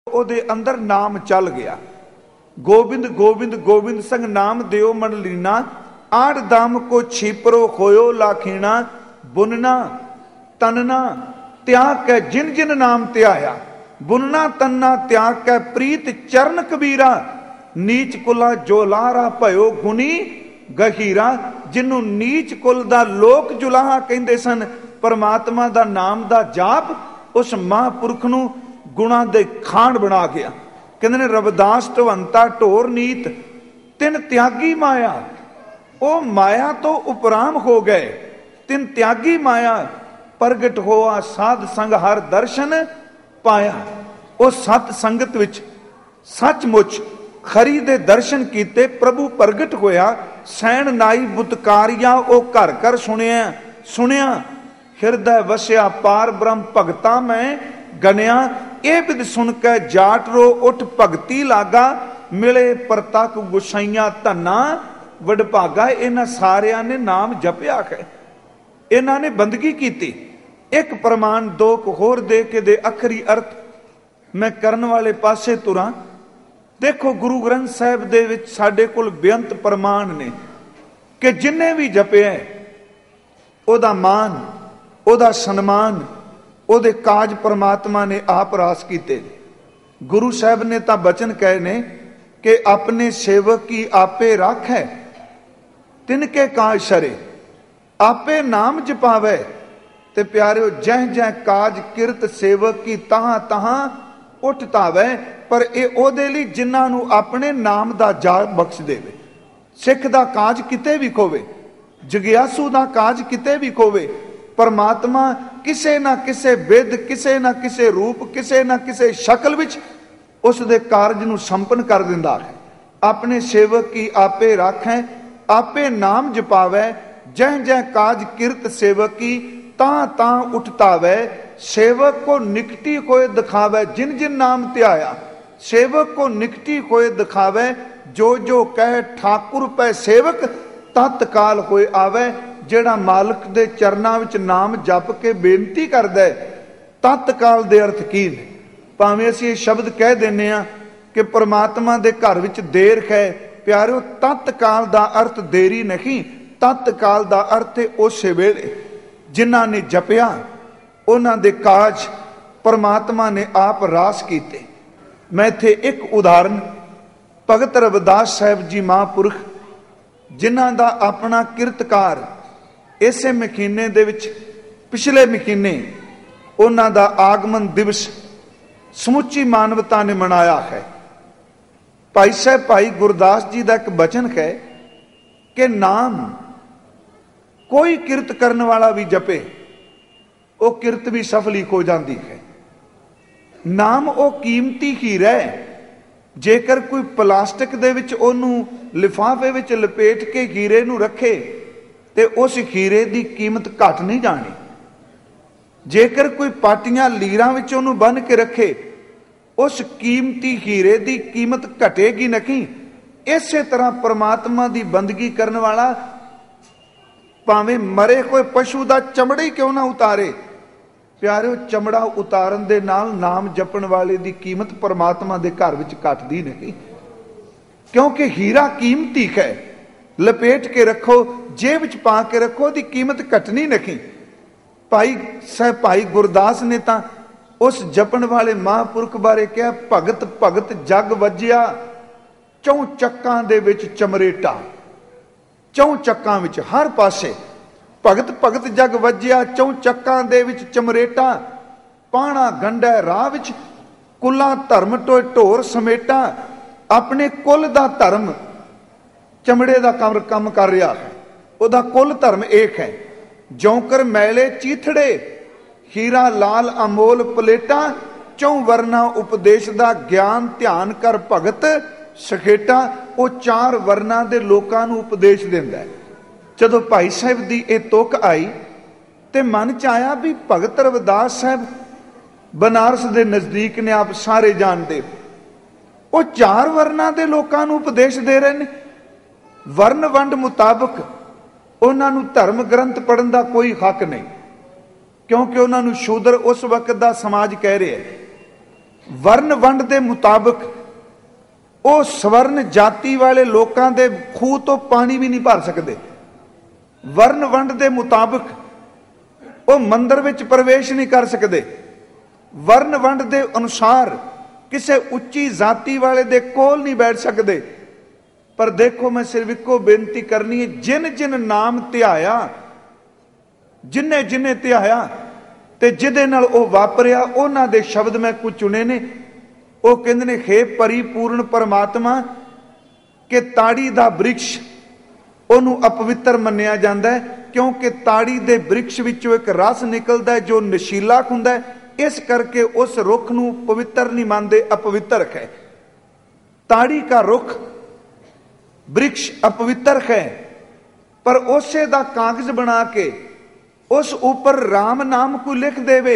ਉਹਦੇ ਅੰਦਰ ਨਾਮ ਚੱਲ ਗਿਆ। ਗੋਬਿੰਦ ਗੋਬਿੰਦ ਗੋਬਿੰਦ ਸੰਗ ਨਾਮ ਦਿਓ ਮਨ ਲੀਨਾ, ਆੜ ਦਾਮ ਕੋ ਛੀਪਰੋ ਹੋਇਓ ਲਾਖੀਣਾ, ਬੁਨਨਾ ਤਨਨਾ ਤਿਆਗ ਕੈ ਜਿਨ ਜਿਨ ਨਾਮ ਧਿਆਇਆ, ਬੁਨਨਾ ਤਨਨਾ ਤਿਆਗ ਕੈ ਪ੍ਰੀਤ ਚਰਨ ਕਬੀਰਾ, ਨੀਚ ਕੁਲਾ ਜੋ ਲਾਰਾ ਭਇਓ ਗੁਨੀ ਗਹੀਰਾ। ਜਿਹਨੂੰ ਨੀਚ ਕੁਲ ਦਾ ਲੋਕ ਜੁਲਾਹਾ ਕਹਿੰਦੇ ਸਨ, ਪਰਮਾਤਮਾ ਦਾ ਨਾਮ ਦਾ ਜਾਪ ਉਸ ਮਹਾਂਪੁਰਖ ਨੂੰ ਗੁਣਾ ਦੇ ਖਾਨ ਬਣਾ ਗਿਆ। ਕਹਿੰਦੇ ਨੇ ਰਵਿਦਾਸ ਢਵੰਤਾ ਢੋਰ ਨੀਤ ਤਿਨ ਤਿਆਗੀ ਮਾਇਆ, ਉਹ ਮਾਇਆ ਤੋਂ ਉਪਰਾਮ ਹੋ ਗਏ। ਤਿਨ ਤਿਆਗੀ ਮਾਇਆ ਪ੍ਰਗਟ ਹੋਆ, ਸਾਧ ਸੰਗ ਹਰ ਦਰਸ਼ਨ ਪਾਇਆ। ਉਹ ਸਤ ਸੰਗਤ ਵਿੱਚ ਸੱਚਮੁੱਚ ਖਰੀ ਦੇ ਦਰਸ਼ਨ ਕੀਤੇ, ਪ੍ਰਭੂ ਪ੍ਰਗਟ ਹੋਇਆ। ਸੈਣ ਨਾਈ ਬੁਤਕਾਰੀਆ ਉਹ ਘਰ ਘਰ ਸੁਣਿਆ ਸੁਣਿਆ, ਹਿਰਦੈ ਵਸਿਆ ਪਾਰ ਬ੍ਰਹਮ ਭਗਤਾ ਮੈਂ ਗਨਿਆ। ਇਹ ਬਿਦ ਸੁਣ ਕੇ ਜਾਟ ਰੋ ਉੱਠ ਭਗਤੀ ਲਾਗਾ, ਮਿਲੇ ਪ੍ਰਤੱਖ ਗੁਸਾਈਆਂ ਧੰਨਾ ਵਡਭਾਗਾ। ਇਹਨਾਂ ਸਾਰਿਆਂ ਨੇ ਨਾਮ ਜਪਿਆ ਹੈ, ਇਹਨਾਂ ਨੇ ਬੰਦਗੀ ਕੀਤੀ। ਇੱਕ ਪ੍ਰਮਾਣ ਦੋ ਕੁ ਹੋਰ ਦੇ ਕੇ ਦੇ ਆਖਰੀ ਅਰਥ ਮੈਂ ਕਰਨ ਵਾਲੇ ਪਾਸੇ ਤੁਰਾਂ। ਦੇਖੋ ਗੁਰੂ ਗ੍ਰੰਥ ਸਾਹਿਬ ਦੇ ਵਿੱਚ ਸਾਡੇ ਕੋਲ ਬੇਅੰਤ ਪ੍ਰਮਾਣ ਨੇ ਕਿ ਜਿੰਨੇ ਵੀ ਜਪਿਆ ਉਹਦਾ ਮਾਨ, ਉਹਦਾ ਸਨਮਾਨ, ਉਹਦੇ ਕਾਜ ਪਰਮਾਤਮਾ ਨੇ ਆਪ ਰਾਸ ਕੀਤੇ। ਗੁਰੂ ਸਾਹਿਬ ਨੇ ਤਾਂ ਬਚਨ ਕਹੇ ਨੇ ਕਿ ਆਪਣੇ ਸੇਵਕ ਕੀ ਆਪੇ ਰਾਖੈ, ਤਿਨਕੇ ਕਾਜ ਸਰੇ, ਆਪੇ ਨਾਮ ਜਪਾਵੇ। ਤੇ ਪਿਆਰਿਓ ਜਹ ਜਹ ਕਾਜ ਕਿਰਤ ਸੇਵਕ ਕੀ ਤਹਾਂ ਤਹਾਂ ਉੱਠ ਤਾਵੇ। ਪਰ ਇਹ ਉਹਦੇ ਲਈ ਜਿਨ੍ਹਾਂ ਨੂੰ ਆਪਣੇ ਨਾਮ ਦਾ ਜਾਪ ਬਖਸ਼ ਦੇਵੇ। ਸਿੱਖ ਦਾ ਕਾਜ ਕਿਤੇ ਵੀ ਖੋਵੇ, ਜਗਿਆਸੂ ਦਾ ਕਾਜ ਕਿਤੇ ਵੀ ਖੋਵੇ, ਪਰਮਾਤਮਾ ਕਿਸੇ ਨਾ ਕਿਸੇ ਵਿਧ, ਕਿਸੇ ਨਾ ਕਿਸੇ ਰੂਪ, ਕਿਸੇ ਨਾ ਕਿਸੇ ਸ਼ਕਲ ਵਿੱਚ ਉਸ ਦੇ ਕਾਰਜ ਨੂੰ ਸੰਪੰਨ ਕਰ ਦਿੰਦਾ ਹੈ। ਆਪਣੇ ਸੇਵਕ ਕੀ ਆਪੇ ਰਾਖੈ, ਆਪੇ ਨਾਮ ਜਪਾਵੇ। ਜਹ ਜਹ ਕਾਜ ਕਿਰਤ ਸੇਵਕ ਕੀ ਤਾਂ ਤਾਂ ਉਠਤਾਵੇ। ਸੇਵਕ ਕੋ ਨਿਕਟੀ ਹੋਏ ਦਿਖਾਵੇ, ਜਿਨ ਜਿਨ ਨਾਮ ਧਿਆਇਆ। ਸੇਵਕ ਕੋ ਨਿਕਟੀ ਹੋਏ ਦਿਖਾਵੇ, ਜੋ ਜੋ ਕਹਿ ਠਾਕੁਰ ਪੈ ਸੇਵਕ ਤਤਕਾਲ ਹੋਏ ਆਵੇ। ਜਿਹੜਾ ਮਾਲਕ ਦੇ ਚਰਨਾਂ ਵਿੱਚ ਨਾਮ ਜਪ ਕੇ ਬੇਨਤੀ ਕਰਦਾ ਹੈ, ਤਤਕਾਲ ਦੇ ਅਰਥ ਕੀ ਨੇ? ਭਾਵੇਂ ਅਸੀਂ ਇਹ ਸ਼ਬਦ ਕਹਿ ਦਿੰਦੇ ਹਾਂ ਕਿ ਪਰਮਾਤਮਾ ਦੇ ਘਰ ਵਿੱਚ ਦੇਰ ਹੈ, ਪਿਆਰਿਓ ਤਤਕਾਲ ਦਾ ਅਰਥ ਦੇਰੀ ਨਹੀਂ, ਤਤਕਾਲ ਦਾ ਅਰਥ ਹੈ ਉਸੇ ਵੇਲੇ। ਜਿਨ੍ਹਾਂ ਨੇ ਜਪਿਆ ਉਹਨਾਂ ਦੇ ਕਾਜ ਪਰਮਾਤਮਾ ਨੇ ਆਪ ਰਾਸ ਕੀਤੇ। ਮੈਂ ਇੱਥੇ ਇੱਕ ਉਦਾਹਰਨ, ਭਗਤ ਰਵਿਦਾਸ ਸਾਹਿਬ ਜੀ ਮਹਾਂਪੁਰਖ, ਜਿਨ੍ਹਾਂ ਦਾ ਆਪਣਾ ਕਿਰਤਕਾਰ ਇਸੇ ਮਹੀਨੇ ਦੇ ਵਿੱਚ, ਪਿਛਲੇ ਮਹੀਨੇ ਉਹਨਾਂ ਦਾ ਆਗਮਨ ਦਿਵਸ ਸਮੁੱਚੀ ਮਾਨਵਤਾ ਨੇ ਮਨਾਇਆ ਹੈ। ਭਾਈ ਸਾਹਿਬ ਭਾਈ ਗੁਰਦਾਸ ਜੀ ਦਾ ਇੱਕ ਬਚਨ ਹੈ ਕਿ ਨਾਮ ਕੋਈ ਕਿਰਤ ਕਰਨ ਵਾਲਾ ਵੀ ਜਪੇ, ਉਹ ਕਿਰਤ ਵੀ ਸਫਲੀ ਹੋ ਜਾਂਦੀ ਹੈ। ਨਾਮ ਉਹ ਕੀਮਤੀ ਹੀਰਾ ਹੈ। ਜੇਕਰ ਕੋਈ ਪਲਾਸਟਿਕ ਦੇ ਵਿੱਚ ਉਹਨੂੰ ਲਿਫਾਫੇ ਵਿੱਚ ਲਪੇਟ ਕੇ ਹੀਰੇ ਨੂੰ ਰੱਖੇ ਤੇ ਉਸ ਹੀਰੇ ਦੀ ਕੀਮਤ ਘਟ ਨਹੀਂ ਜਾਣੀ। ਜੇਕਰ ਕੋਈ ਪਾਟੀਆਂ ਲੀਰਾਂ ਵਿੱਚ ਉਹਨੂੰ ਬੰਨ ਕੇ ਰੱਖੇ, ਉਸ ਕੀਮਤੀ ਹੀਰੇ ਦੀ ਕੀਮਤ ਘਟੇਗੀ ਨਹੀਂ। ਇਸੇ ਤਰ੍ਹਾਂ ਪਰਮਾਤਮਾ ਦੀ ਬੰਦਗੀ ਕਰਨ ਵਾਲਾ ਭਾਵੇਂ ਮਰੇ ਹੋਏ ਪਸ਼ੂ ਦਾ ਚਮੜਾ ਹੀ ਕਿਉਂ ਨਾ ਉਤਾਰੇ, ਪਿਆਰਿਓ ਚਮੜਾ ਉਤਾਰਨ ਦੇ ਨਾਲ ਨਾਮ ਜਪਣ ਵਾਲੇ ਦੀ ਕੀਮਤ ਪਰਮਾਤਮਾ ਦੇ ਘਰ ਵਿੱਚ ਘਟਦੀ ਨਹੀਂ। ਕਿਉਂਕਿ ਹੀਰਾ ਕੀਮਤੀ ਹੈ, ਲਪੇਟ ਕੇ ਰੱਖੋ, ਜੇਬ ਵਿੱਚ ਪਾ ਕੇ ਰੱਖੋ, ਉਹਦੀ ਕੀਮਤ ਘਟਣੀ ਨਹੀਂ। ਭਾਈ ਸਾਹਿਬ ਭਾਈ ਗੁਰਦਾਸ ਨੇ ਤਾਂ ਉਸ ਜਪਣ ਵਾਲੇ ਮਹਾਂਪੁਰਖ ਬਾਰੇ ਕਿਹਾ, ਭਗਤ ਭਗਤ ਜਗ ਵੱਜਿਆ ਚੌਂ ਚੱਕਾਂ ਦੇ ਵਿੱਚ ਚਮਰੇਟਾ। ਚੌਂ ਚੱਕਾਂ ਵਿੱਚ ਹਰ ਪਾਸੇ ਭਗਤ ਭਗਤ ਜਗ ਵੱਜਿਆ, ਚੌਂ ਚੱਕਾਂ ਦੇ ਵਿੱਚ ਚਮਰੇਟਾ। ਪਾਣਾ ਗੰਢੈ ਰਾਹ ਵਿੱਚ ਕੁੱਲਾ ਧਰਮ ਟੋਏ ਢੋਰ ਸਮੇਟਾ। ਆਪਣੇ ਕੁੱਲ ਦਾ ਧਰਮ ਚਮੜੇ ਦਾ ਕੰਮ ਕਰ ਰਿਹਾ ਹੈ, ਉਹਦਾ ਕੁੱਲ ਧਰਮ ਏਕ ਹੈ। ਜੌਂਕਰ ਮੈਲੇ ਚੀਥੜੇ, ਹੀਰਾ ਲਾਲ ਅਮੋਲ ਪਲੇਟਾ। ਚੌਂ ਵਰਨਾ ਉਪਦੇਸ਼ ਦਾ ਗਿਆਨ ਧਿਆਨ ਕਰ ਭਗਤ ਸਖੇਟਾ। ਉਹ ਚਾਰ ਵਰਨਾ ਦੇ ਲੋਕਾਂ ਨੂੰ ਉਪਦੇਸ਼ ਦਿੰਦਾ ਹੈ। ਜਦੋਂ ਭਾਈ ਸਾਹਿਬ ਦੀ ਇਹ ਤੁਕ ਆਈ ਤੇ ਮਨ ਚ ਆਇਆ ਵੀ ਭਗਤ ਰਵਿਦਾਸ ਸਾਹਿਬ ਬਨਾਰਸ ਦੇ ਨਜ਼ਦੀਕ ਨੇ, ਆਪ ਸਾਰੇ ਜਾਣਦੇ, ਉਹ ਚਾਰ ਵਰਨਾਂ ਦੇ ਲੋਕਾਂ ਨੂੰ ਉਪਦੇਸ਼ ਦੇ ਰਹੇ ਨੇ। ਵਰਨ ਵੰਡ ਮੁਤਾਬਕ ਉਹਨਾਂ ਨੂੰ ਧਰਮ ਗ੍ਰੰਥ ਪੜ੍ਹਨ ਦਾ ਕੋਈ ਹੱਕ ਨਹੀਂ, ਕਿਉਂਕਿ ਉਹਨਾਂ ਨੂੰ ਸ਼ੂਦਰ ਉਸ ਵਕਤ ਦਾ ਸਮਾਜ ਕਹਿ ਰਿਹਾ ਹੈ। ਵਰਨ ਵੰਡ ਦੇ ਮੁਤਾਬਕ ਉਹ ਸਵਰਨ ਜਾਤੀ ਵਾਲੇ ਲੋਕਾਂ ਦੇ ਖੂਹ ਤੋਂ ਪਾਣੀ ਵੀ ਨਹੀਂ ਭਰ ਸਕਦੇ। ਵਰਨ ਵੰਡ ਦੇ ਮੁਤਾਬਕ ਉਹ ਮੰਦਰ ਵਿੱਚ ਪ੍ਰਵੇਸ਼ ਨਹੀਂ ਕਰ ਸਕਦੇ। ਵਰਨ ਵੰਡ ਦੇ ਅਨੁਸਾਰ ਕਿਸੇ ਉੱਚੀ ਜਾਤੀ ਵਾਲੇ ਦੇ ਕੋਲ ਨਹੀਂ ਬੈਠ ਸਕਦੇ। ਪਰ ਦੇਖੋ, ਮੈਂ ਸਿਰਫ ਇੱਕੋ ਬੇਨਤੀ ਕਰਨੀ ਹੈ, ਜਿਨ ਜਿਨ ਨਾਮ ਧਿਆਇਆ, ਜਿਨੇ ਜਿਨੇ ਧਿਆਇਆ ਤੇ ਜਿਹਦੇ ਨਾਲ ਉਹ ਵਾਪਰਿਆ, ਉਹਨਾਂ ਦੇ ਸ਼ਬਦ ਮੈਂ ਕੁਝ ਚੁਣੇ ਨੇ। ਉਹ ਕਹਿੰਦੇ ਨੇ, ਹੇ ਪਰਿਪੂਰਨ ਪਰਮਾਤਮਾ, ਕਿ ਤਾੜੀ ਦਾ ਬ੍ਰਿਕਸ਼ ਉਹਨੂੰ ਅਪਵਿੱਤਰ ਮੰਨਿਆ ਜਾਂਦਾ ਹੈ, ਕਿਉਂਕਿ ਤਾੜੀ ਦੇ ਬ੍ਰਿਕਸ਼ ਵਿੱਚੋਂ ਇੱਕ ਰਸ ਨਿਕਲਦਾ ਹੈ ਜੋ ਨਸ਼ੀਲਾ ਹੁੰਦਾ ਹੈ। ਇਸ ਕਰਕੇ ਉਸ ਰੁੱਖ ਨੂੰ ਪਵਿੱਤਰ ਨਹੀਂ ਮੰਨਦੇ, ਅਪਵਿੱਤਰ ਹੈ। ਤਾੜੀ ਦਾ ਰੁੱਖ ਬ੍ਰਿਕਸ਼ ਅਪਵਿੱਤਰ ਹੈ, ਪਰ ਉਸੇ ਦਾ ਕਾਗਜ਼ ਬਣਾ ਕੇ ਉਸ ਉੱਪਰ ਰਾਮ ਨਾਮ ਕੋਈ ਲਿਖ ਦੇਵੇ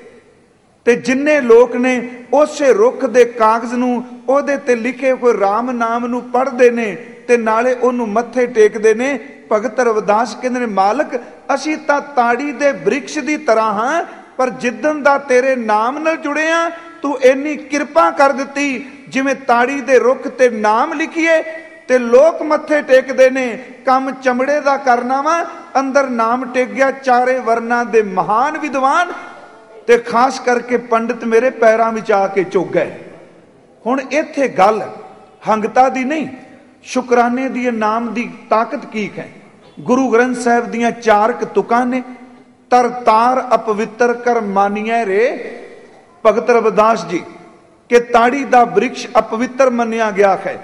ਤੇ ਜਿੰਨੇ ਲੋਕ ਨੇ ਉਸੇ ਰੁੱਖ ਦੇ ਕਾਗਜ਼ ਨੂੰ, ਉਹਦੇ ਤੇ ਲਿਖੇ ਹੋਏ ਰਾਮ ਨਾਮ ਨੂੰ ਪੜ੍ਹਦੇ ਨੇ ਤੇ ਨਾਲੇ ਉਹਨੂੰ ਮੱਥੇ ਟੇਕਦੇ ਨੇ। ਭਗਤ ਰਵਿਦਾਸ ਕਹਿੰਦੇ ਨੇ, ਮਾਲਕ ਅਸੀਂ ਤਾਂ ਤਾੜੀ ਦੇ ਬ੍ਰਿਕਸ਼ ਦੀ ਤਰ੍ਹਾਂ ਹਾਂ, ਪਰ ਜਿੱਦਣ ਦਾ ਤੇਰੇ ਨਾਮ ਨਾਲ ਜੁੜੇ ਆ, ਤੂੰ ਇੰਨੀ ਕਿਰਪਾ ਕਰ ਦਿੱਤੀ, ਜਿਵੇਂ ਤਾੜੀ ਦੇ ਰੁੱਖ ਤੇ ਨਾਮ ਲਿਖੀਏ ਤੇ ਲੋਕ ਮੱਥੇ ਟੇਕਦੇ ਨੇ। ਕੰਮ ਚਮੜੇ ਦਾ ਕਰਨਾ ਵਾ, ਅੰਦਰ ਨਾਮ ਟੇਕ ਗਿਆ। ਚਾਰੇ ਵਰਨਾਂ ਦੇ ਮਹਾਨ ਵਿਦਵਾਨ ਤੇ ਖਾਸ ਕਰਕੇ ਪੰਡਿਤ ਮੇਰੇ ਪੈਰਾਂ ਵਿੱਚ ਆ ਕੇ ਝੁਕ ਗਏ। ਹੁਣ ਇੱਥੇ ਗੱਲ ਹੰਗਤਾ ਦੀ ਨਹੀਂ, ਸ਼ੁਕਰਾਨੇ ਦੀ ਨਾਮ ਦੀ ਤਾਕਤ ਕੀ ਹੈ। ਗੁਰੂ ਗ੍ਰੰਥ ਸਾਹਿਬ ਦੀਆਂ 4 ਤੁਕਾਂ ਨੇ, ਤਰ ਤਾਰ ਅਪਵਿੱਤਰ ਕਰ ਮਾਨੀਐ ਰੇ। ਭਗਤ ਰਵਿਦਾਸ ਜੀ, ਕਿ ਤਾੜੀ ਦਾ ਬ੍ਰਿਕਸ਼ ਅਪਵਿੱਤਰ ਮੰਨਿਆ ਗਿਆ ਹੈ।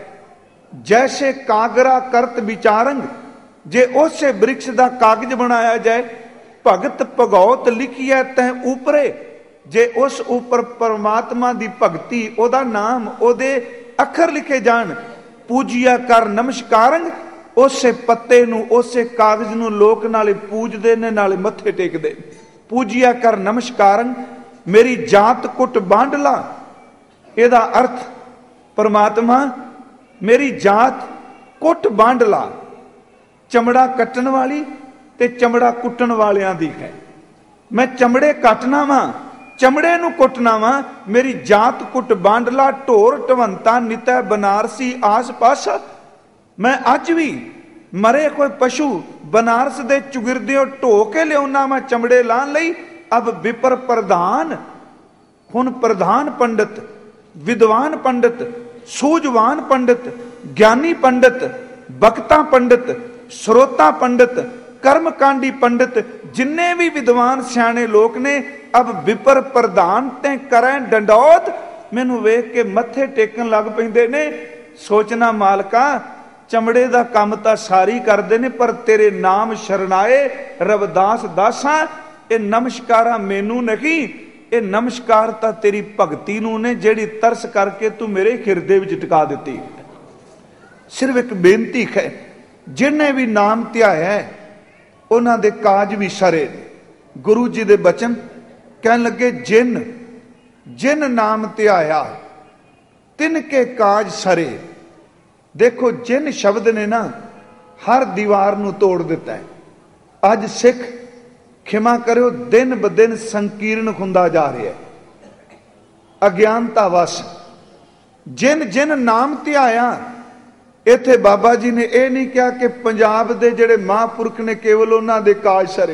ਜੈਸੇ ਕਾਗਰਾ ਕਰਤ ਵਿਚਾਰੰਗ, ਜੇ ਉਸੇ ਬ੍ਰਿਕਸ਼ ਦਾ ਕਾਗਜ਼ ਬਣਾਇਆ ਜਾਏ। ਭਗਤ ਭਗਉਤ ਲਿਖੀਐ ਤੈ ਉਪਰੇ, ਜੇ ਉਸ ਉੱਪਰ ਪਰਮਾਤਮਾ ਦੀ ਭਗਤੀ, ਉਹਦਾ ਨਾਮ, ਉਹਦੇ ਅੱਖਰ ਲਿਖੇ ਜਾਣ। ਪੂਜਿਆ ਕਰ ਨਮਸਕਾਰੰਗ, ਉਸੇ ਪੱਤੇ ਨੂੰ, ਉਸੇ ਕਾਗਜ਼ ਨੂੰ ਲੋਕ ਨਾਲੇ ਪੂਜਦੇ ਨੇ ਨਾਲੇ ਮੱਥੇ ਟੇਕਦੇ। ਪੂਜਿਆ ਕਰ ਨਮਸਕਾਰੰਗ, ਮੇਰੀ ਜਾਤ ਕੁੱਟ ਬਾਂਡਲਾ। ਇਹਦਾ ਅਰਥ, ਪਰਮਾਤਮਾ ਮੇਰੀ ਜਾਤ ਕੁੱਟ ਬਾਂਡਲਾ, ਚਮੜਾ ਕੱਟਣ ਵਾਲੀ ਤੇ ਚਮੜਾ ਕੁੱਟਣ ਵਾਲਿਆਂ ਦੀ ਹੈ। ਮੈਂ ਚਮੜੇ ਕੱਟਣਾ ਵਾਂ, ਚਮੜੇ ਨੂੰ ਕੁੱਟਣਾ ਵਾਂ। ਮੇਰੀ ਜਾਤ ਕੁੱਟ ਬਾਂਡਲਾ, ਢੋਰ ਢਵੰਤਾ ਨਿਤੈ ਬਨਾਰਸੀ ਆਸ ਪਾਸ। ਮੈਂ ਅੱਜ ਵੀ ਮਰੇ ਕੋਈ ਪਸ਼ੂ ਬਨਾਰਸ ਦੇ ਚੁਗਿਰਦਿਓ ਢੋ ਕੇ ਲਿਆਉਣਾ ਮੈਂ ਚਮੜੇ ਲਾਣ ਲਈ। ਅਬ ਵਿਪਰ ਪ੍ਰਧਾਨ, ਹੁਣ ਪ੍ਰਧਾਨ ਪੰਡਿਤ, ਵਿਦਵਾਨ ਪੰਡਿਤ, ਸੂਝਵਾਨ ਪੰਡਿਤ, ਗਿਆਨੀ ਪੰਡਿਤ, ਬਖਤਾ ਪੰਡਿਤ, ਸਰੋਤਾ ਪੰਡਿਤ, ਕਰਮਕਾਂਡੀ ਪੰਡਿਤ, ਜਿੰਨੇ ਵੀ ਵਿਦਵਾਨ ਸਿਆਣੇ ਲੋਕ ਨੇ, ਅਬ ਵਿਪਰ ਪ੍ਰਧਾਨ ਤੇ ਕਰੈ ਡੰਡੌਤ, ਮੈਨੂੰ ਵੇਖ ਕੇ ਮੱਥੇ ਟੇਕਣ ਲੱਗ ਪੈਂਦੇ ਨੇ। ਸੋਚਣਾ, ਮਾਲਕਾ ਚਮੜੇ ਦਾ ਕੰਮ ਤਾਂ ਸਾਰੀ ਕਰਦੇ ਨੇ, ਪਰ ਤੇਰੇ ਨਾਮ ਸ਼ਰਨਾਏ ਰਵਿਦਾਸ ਦਾਸਾਂ। ਇਹ ਨਮਸਕਾਰਾਂ ਮੈਨੂੰ ਨਹੀਂ, ਇਹ ਨਮਸਕਾਰ ਤਾਂ ਤੇਰੀ ਭਗਤੀ ਨੂੰ ਨੇ, ਜਿਹੜੀ ਤਰਸ ਕਰਕੇ ਤੂੰ ਮੇਰੇ ਹਿਰਦੇ ਵਿੱਚ ਟਿਕਾ ਦਿੱਤੀ। ਸਿਰਫ ਇੱਕ ਬੇਨਤੀ ਹੈ, ਜਿਹਨੇ ਵੀ ਨਾਮ ਧਿਆਇਆ ਉਹਨਾਂ ਦੇ ਕਾਜ ਵੀ ਸਰੇ। ਗੁਰੂ ਜੀ ਦੇ ਬਚਨ ਕਹਿਣ ਲੱਗੇ, ਜਿਨ ਜਿਨ ਨਾਮ ਧਿਆਇਆ ਤਿਨ ਕੇ ਕਾਜ ਸਰੇ। ਦੇਖੋ, ਜਿਨ ਸ਼ਬਦ ਨੇ ਨਾ ਹਰ ਦੀਵਾਰ ਨੂੰ ਤੋੜ ਦਿੱਤਾ ਹੈ। ਅੱਜ ਸਿੱਖ, ਖਿਮਾ ਕਰਿਓ, ਦਿਨ ਬ ਦਿਨ ਸੰਕੀਰਣ ਹੁੰਦਾ ਜਾ ਰਿਹਾ ਹੈ, ਅਗਿਆਨਤਾ ਵਸ। ਜਿਨ ਜਿਨ ਨਾਮ ਧਿਆਇਆ, ਇੱਥੇ ਬਾਬਾ ਜੀ ਨੇ ਇਹ ਨਹੀਂ ਕਿਹਾ ਕਿ ਪੰਜਾਬ ਦੇ ਜਿਹੜੇ ਮਹਾਂਪੁਰਖ ਨੇ ਕੇਵਲ ਉਹਨਾਂ ਦੇ ਕਾਜ ਸਰੇ।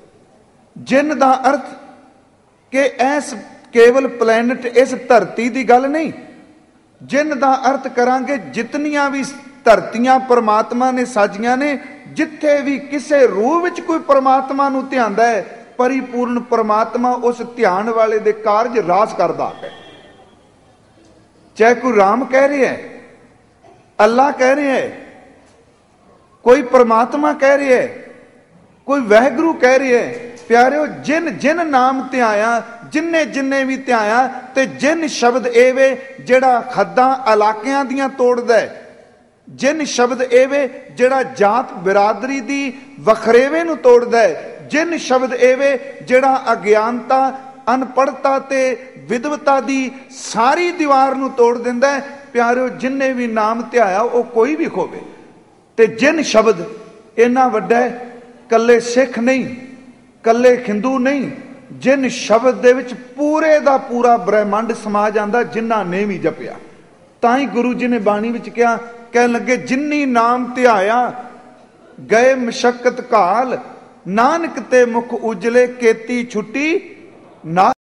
ਜਿਨ ਦਾ ਅਰਥ ਕਿ ਇਸ ਕੇਵਲ ਪਲੈਨਟ, ਇਸ ਧਰਤੀ ਦੀ ਗੱਲ ਨਹੀਂ। ਜਿਨ ਦਾ ਅਰਥ ਕਰਾਂਗੇ ਜਿਤਨੀਆਂ ਵੀ ਧਰਤੀਆਂ ਪਰਮਾਤਮਾ ਨੇ ਸਾਜੀਆਂ ਨੇ, ਜਿੱਥੇ ਵੀ ਕਿਸੇ ਰੂਹ ਵਿੱਚ ਕੋਈ ਪਰਮਾਤਮਾ ਨੂੰ ਧਿਆਉਂਦਾ ਹੈ, ਪਰਿਪੂਰਨ ਪਰਮਾਤਮਾ ਉਸ ਧਿਆਨ ਵਾਲੇ ਦੇ ਕਾਰਜ ਰਾਸ ਕਰਦਾ ਹੈ। ਚਾਹੇ ਕੋਈ ਰਾਮ ਕਹਿ ਰਿਹਾ ਹੈ, ਅੱਲਾ ਕਹਿ ਰਿਹਾ ਹੈ, ਕੋਈ ਪਰਮਾਤਮਾ ਕਹਿ ਰਿਹਾ ਹੈ, ਕੋਈ ਵਾਹਿਗੁਰੂ ਕਹਿ ਰਿਹਾ ਹੈ। ਪਿਆਰਿਓ, ਜਿਨ ਜਿਨ ਨਾਮ ਧਿਆਇਆ, ਜਿੰਨੇ ਜਿੰਨੇ ਵੀ ਧਿਆਇਆ, ਤੇ ਜਿਨ ਸ਼ਬਦ ਇਹ ਵੇ ਜਿਹੜਾ ਹੱਦਾਂ ਇਲਾਕਿਆਂ ਦੀਆਂ ਤੋੜਦਾ ਹੈ। ਜਿਨ ਸ਼ਬਦ ਇਹ ਵੇ ਜਿਹੜਾ ਜਾਤ ਬਿਰਾਦਰੀ ਦੀ ਵਖਰੇਵੇਂ ਨੂੰ ਤੋੜਦਾ ਹੈ। ਜਿਨ ਸ਼ਬਦ ਇਹ ਵੇ ਜਿਹੜਾ ਅਗਿਆਨਤਾ, ਅਨਪੜ੍ਹਤਾ ਤੇ ਵਿਦਵਤਾ ਦੀ ਸਾਰੀ ਦੀਵਾਰ ਨੂੰ ਤੋੜ ਦਿੰਦਾ ਹੈ। ਪਿਆਰਿਓ, ਜਿੰਨੇ ਵੀ ਨਾਮ ਧਿਆਇਆ ਉਹ ਕੋਈ ਵੀ ਹੋਵੇ। ਤੇ ਜਿਨ ਸ਼ਬਦ ਇੰਨਾ ਵੱਡਾ ਹੈ, ਕੱਲੇ ਸਿੱਖ ਨਹੀਂ, ਕੱਲੇ ਹਿੰਦੂ ਨਹੀਂ, जिन शब्द दे विच पूरे दा पूरा ब्रह्मंड समा जांदा जिन्ना ने भी जपिया। तां ही गुरु जी ने बाणी विच कहा, कह लगे जिन्नी नाम ध्याया गए मशक्कत काल, नानक ते मुख उजले केती छुट्टी ना।